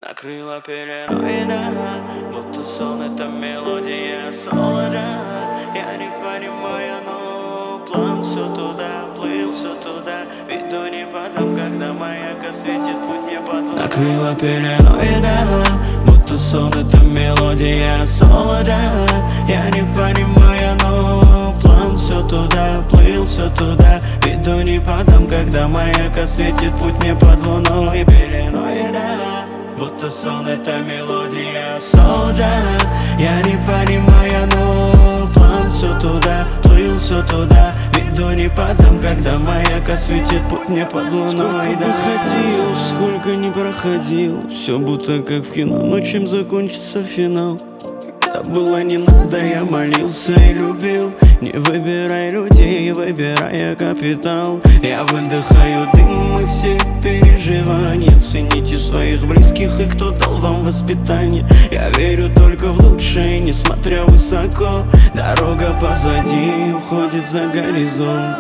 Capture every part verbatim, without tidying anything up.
Накрыла пеленой, да, будто сон, это мелодия солода. Я не понимаю, но план все туда, плыл все туда. Иду не подам, когда маяк осветит путь мне под луной. Накрыла пеленой, да, будто сон, это мелодия солода. Я не понимаю, но план все туда, плыл все туда. Иду не подам, когда маяк осветит путь мне под луной. Пеленой, да, будто сон, это мелодия солода. Я не понимаю, но план все туда, плыл все туда. Иду не подам, когда маяк осветит путь мне под луной. Да. Ходил, сколько не проходил, все будто как в кино, но чем закончится финал? Когда было не надо, я молился и любил. Не выбирай людей, выбирай капитал. Я выдыхаю дым и все переживания. Цените своих близких и кто дал вам воспитание. Я верю только в лучшее, несмотря высоко. Дорога позади уходит за горизонт.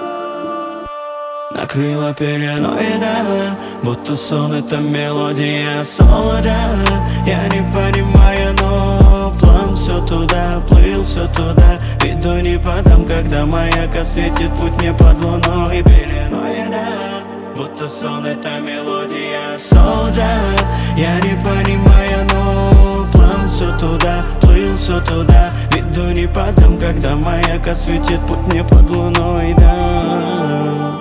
Накрыла пеленой, да, будто сон, это мелодия солода. Я не понимаю, но план все туда, плыл все туда. Иду не подам, когда маяк осветит путь мне под луной. Пеленой, да, будто сон, это мелодия солода. Я не понимаю, но план все туда, плыл все туда. Иду не подам, когда маяк осветит путь мне под луной, да.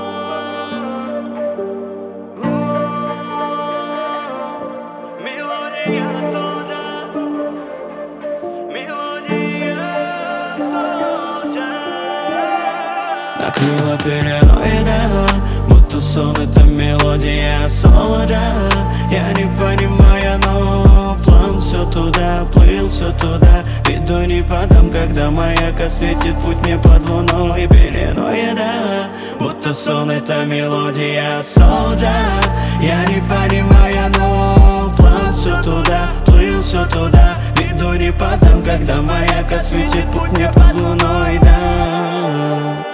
Накрыла пеленой, да, будто сон, это мелодия солода. Я не понимаю, но план все туда, плыл все туда. Иду не подам, когда маяк осветит путь мне под луной. Пеленой, да, будто сон, это мелодия солода. Я не понимаю, но план все туда, плыл все туда. Иду не подам, когда маяк осветит путь мне под луной, да.